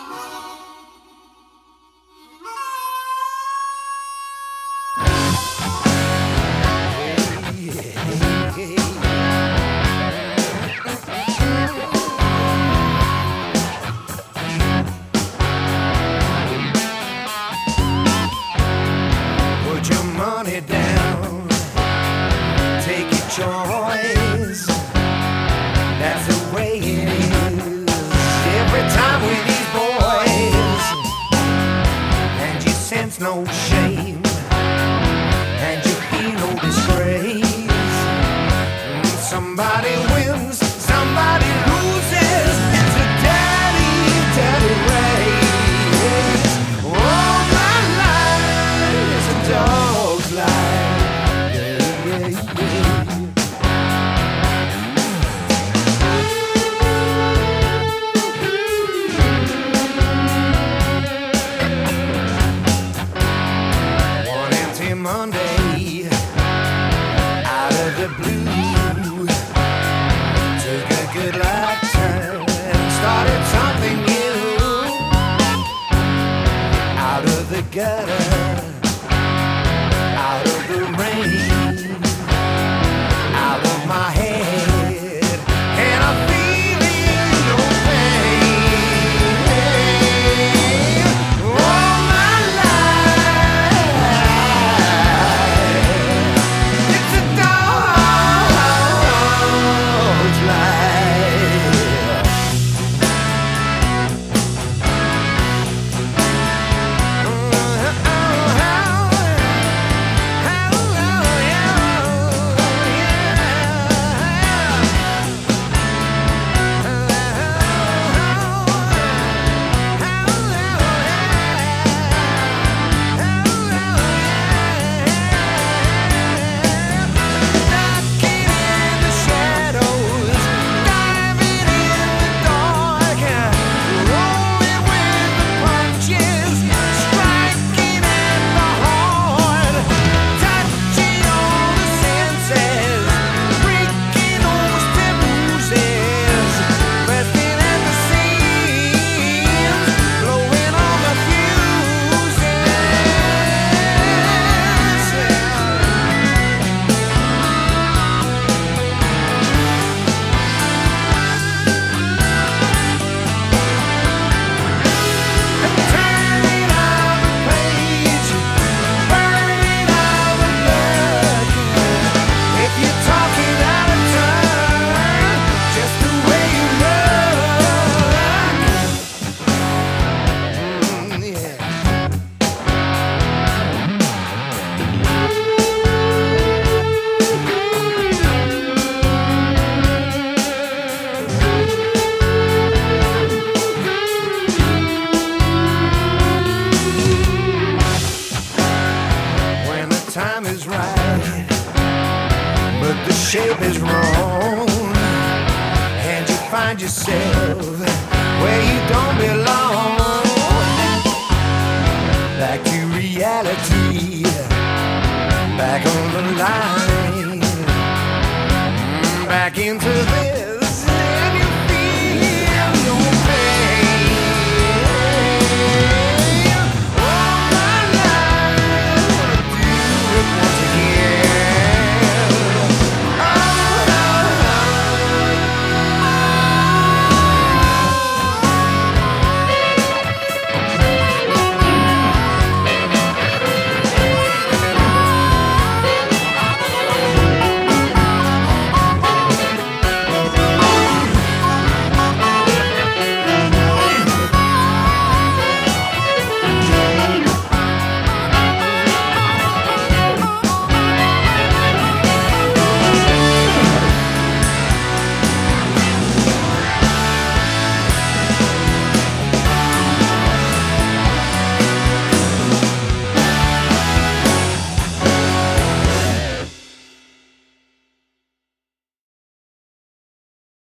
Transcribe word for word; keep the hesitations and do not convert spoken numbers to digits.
Put your money down, take your choice. That's the way it is every time with these boys. And you sense no shame, and you feel no disgrace. Somebody wins, somebody loses. It's a daddy, daddy race. All my life is a dog's life. Yeah, yeah, yeah. One empty Monday, out of the blue, took a good lifetime and started something new. Out of the gutter, out of the rain, out of my head, and I'm feeling no pain. All my life, it's a dog's life. Time is right, but the shape is wrong, and you find yourself where you don't belong. Back to reality, back on the line, back into this